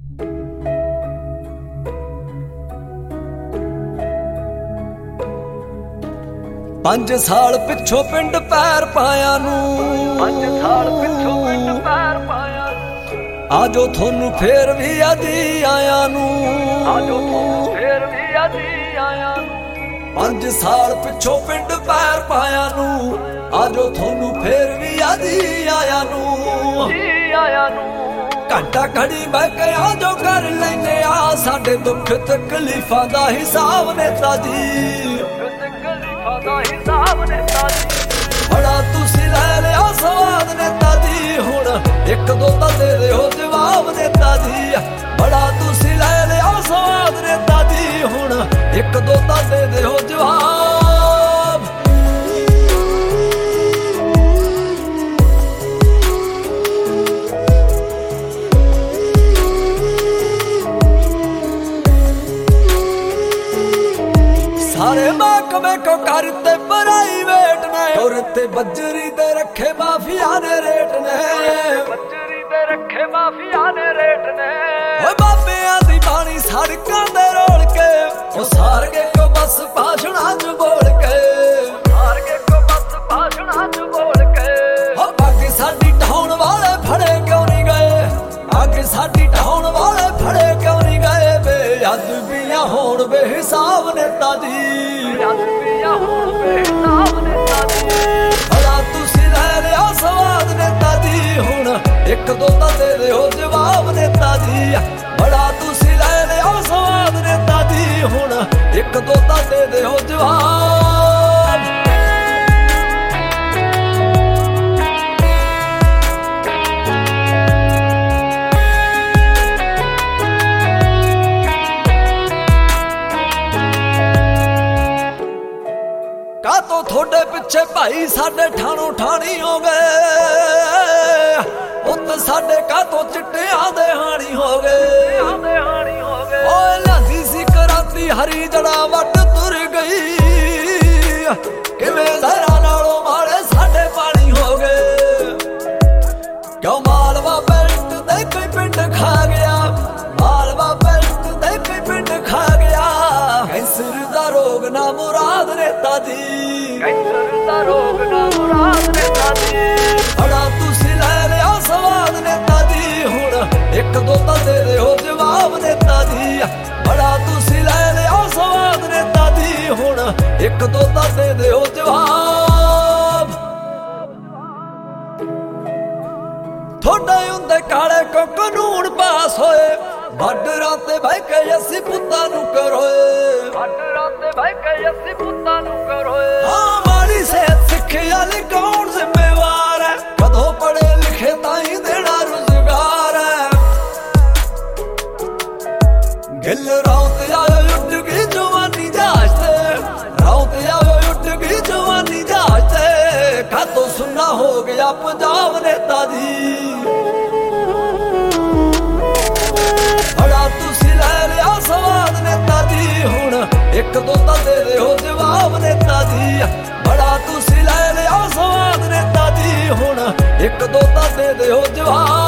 ਪੰਜ ਸਾਲ ਪਿੱਛੋਂ ਪਿੰਡ ਪੈਰ ਪਾਇਆ ਨੂੰ 5 ਸਾਲ ਪਿੱਛੋਂ ਪਿੰਡ ਪੈਰ ਪਾਇਆ ਆਜੋ ਤੁਹਾਨੂੰ ਫੇਰ ਵੀ ਆਦੀ ਆਇਆ ਨੂੰ ਆਜੋ ਤੁਹਾਨੂੰ ਫੇਰ ਵੀ ਆਦੀ ਆਇਆ 5 ਸਾਲ ਪਿੱਛੋਂ ਪਿੰਡ ਪੈਰ ਪਾਇਆ ਨੂੰ ਆਜੋ ਤੁਹਾਨੂੰ ਫੇਰ ਵੀ ਆਦੀ ਆਇਆ ਨੂੰ ਜੀ ਆਇਆ ਨੂੰ ਘੰਟਾ ਘੜੀ ਬਹਿ ਕੇ ਆਜੋ ਕਰ ਲੈਨੇ ਆ ਸਾਡੇ ਦੁੱਖ ਤਕਲੀਫਾਂ ਦਾ ਹਿਸਾਬ ਨੇਤਾ ਜੀ ਤਕਲੀਫਾਂ ਦਾ ਹਿਸਾਬ ਨੇਤਾ ਜੀ ਬੜਾ ਤੁਸੀਂ ਲੈ ਲਿਆ ਸਵਾਦ ਨੇਤਾ ਜੀ ਹੁਣ ਇੱਕ ਦੋ ਤਾਂ ਦੇ ਦਿਓ ਜਵਾਬ ਨੇਤਾ ਜੀ ਬੜਾ ਤੁਸੀਂ ਲੈ ਲਿਆ ਸਵਾਦ ਨੇਤਾ ਜੀ ਹੁਣ ਇੱਕ ਦੋ ਤਾਂ ਦੇ ਦਿਓ ਜਵਾਬ ਸਾਰੇ ਮਹਿਕਮੇ ਕੋ ਕਰਤੇ ਪ੍ਰਾਈਵੇਟ ਨੇ ਔਰ ਤੇ ਬੱਜਰੀ ਦੇ ਰੱਖੇ ਮਾਫੀਆ ਨੇ ਰੇਟ ਨੇ ਬੱਜਰੀ ਦੇ ਰੱਖੇ ਮਾਫੀਆ ਨੇ ਰੇਟ ਨੇ ਓਏ ਬਾਬਿਆਂ ਦੀ ਬਾਣੀ ਸੜਕਾਂ ਦੇ ਰੋਲ ਕੇ ਉਹ ਸਾਰਗੇ ਕੋ ਬਸ ਭਾਸ਼ਣਾਂ ਚ ਬੋਲ ਕੇ ਸਾਰਗੇ ਕੋ ਬਸ ਭਾਸ਼ਣਾਂ ਚ ਬੋਲ ਕੇ ਹੋ ਬਾਕੀ ਸਾਡੀ ਢਾਉਣ ਵਾਲੇ ਫੜੇ ਕਿਉਂ ਨਹੀਂ ਗਏ ਅੱਗੇ ਸਾਡੀ ਢਾਉਣ ਵਾਲੇ ਫੜੇ ਕਿਉਂ ਨਹੀਂ ਗਏ ਬੇਅਦਬੀਆਂ ਹੋਣ ਬੇਹਿਸਾਬ ਨੇਤਾ ਜੀ ਬੇਅਦਬੀਆਂ ਹੋਣ ਬੇਹਿਸਾਬ ਨੇਤਾ ਜੀ ਬੜਾ ਤੁਸੀਂ ਲੈ ਲਿਆ ਸਵਾਦ ਨੇਤਾ ਜੀ ਹੁਣ ਇੱਕ ਦੋ ਤਾਂ ਦੇ ਦਿਓ ਜਵਾਬ ਨੇਤਾ ਜੀ ਬੜਾ ਤੁਸੀਂ ਲੈ ਲਿਆ ਸਵਾਦ ਨੇਤਾ ਜੀ ਹੁਣ ਇੱਕ ਦੋ ਤਾਂ ਦੇ ਦਿਓ ਜਵਾਬ ਕਾਤੋਂ ਤੁਹਾਡੇ ਪਿੱਛੇ ਭਾਈ ਸਾਡੇ ਠਾਣੋ ਠਾਣੀ ਹੋ ਗਏ ਉੱਤ ਸਾਡੇ ਕਾਤੋਂ ਚਿੱਟਿਆਂ ਦੇ ਹਾਣੀ ਹੋ ਗਏ ਹਾਣੀ ਹੋ ਗਏ ਓਏ ਲਾਂਦੀ ਸੀ ਕਰਾਤੀ ਹਰੀ ਜੜਾ ਵੱਟ ਤੁਰ ਗਈ ਕਿਵੇਂ ਜ਼ਰਾ ਨਾਲੋਂ ਮਾੜੇ ਸਾਡੇ ਪਾਣੀ ਹੋ ਗਏ ਕਿਉਂ ਮਾਲਵਾ ਬੈਲਟ ਦੇ ਕੋਈ ਪਿੰਡ ਖਾ ਗਿਆ ਮਾਲਵਾ ਬੈਲਟ ਦੇ ਕੋਈ ਪਿੰਡ ਖਾ ਗਿਆ ਕੈਂਸਰ ਦਾ ਰੋਗ ਨਾ ਮੁਰਾਦ ਨੇਤਾ ਜੀ ਕੈਂਸਰ ਦਾ ਰੋਗ ਨਾ ਮੁਰਾਦ ਨੇਤਾ ਜੀ ਬੜਾ ਤੁਸੀਂ ਲੈ ਲਿਆ ਸਵਾਦ ਨੇਤਾ ਜੀ ਹੁਣ ਇੱਕ ਦੋ ਤਾਂ ਦੇ ਦਿਓ ਜਵਾਬ ਨੇਤਾ ਜੀ ਬੜਾ ਤੁਸੀਂ ਲੈ ਲਿਆ ਸਵਾਦ ਨੇਤਾ ਜੀ ਹੁਣ ਇੱਕ ਦੋ ਤਾਂ ਦੇ ਦਿਓ ਜਵਾਬ ਤੁਹਾਡੇ ਹੁੰਦੇ ਕਾਲੇ ਕੋ ਕਾਨੂੰਨ ਪਾਸ ਹੋਏ ਬਾਰਡਰਾਂ ਤੇ ਬਹਿ ਕੇ ਅਸੀਂ ਪੁੱਤਾਂ ਨੂੰ ਕਰੋਏ ਬਾਰਡਰਾਂ ਤੇ ਬਹਿ ਕੇ ਅਸੀਂ ਪੁੱਤਾਂ ਨੂੰ ਕਰੋਏ ਹਾਂ ਮਾੜੀ ਸਿਹਤ ਸਿੱਖਿਆ ਲਈ ਕੌਣ ਜ਼ਿੰਮੇਵਾਰ ਹੈ ਕਦੋਂ ਪੜ੍ਹੇ ਲਿਖੇ ਤਾਂ ਹੀ ਦੇਣਾ ਰੁਜ਼ਗਾਰ ਹੈ ਗਿੱਲ ਰੌਤ ਆਇਓ ਉੱਡ ਗਈ ਜਵਾਨੀ ਜਹਾਜ਼ ਤੇ ਰੌਤ ਆਇਓ ਉੱਡ ਗਈ ਜਵਾਨੀ ਜਹਾਜ਼ ਤੇ ਕਾਤੋਂ ਸੁੰਨਾ ਹੋ ਗਿਆ ਪੰਜਾਬ ਨੇਤਾ ਜੀ ਬੜਾ ਤੁਸੀਂ ਲੈ ਲਿਆ ਸਵਾਦ ਨੇਤਾ ਜੀ ਹੁਣ ਇੱਕ ਦੋ ਤਾਂ ਦੇ ਦਿਓ ਜਵਾਬ ਨੇਤਾ ਜੀ ਬੜਾ ਤੁਸੀਂ ਲੈ ਲਿਆ ਸਵਾਦ ਨੇਤਾ ਜੀ ਹੁਣ ਇੱਕ ਦੋ ਤਾਂ ਦੇ ਦਿਓ ਜਵਾਬ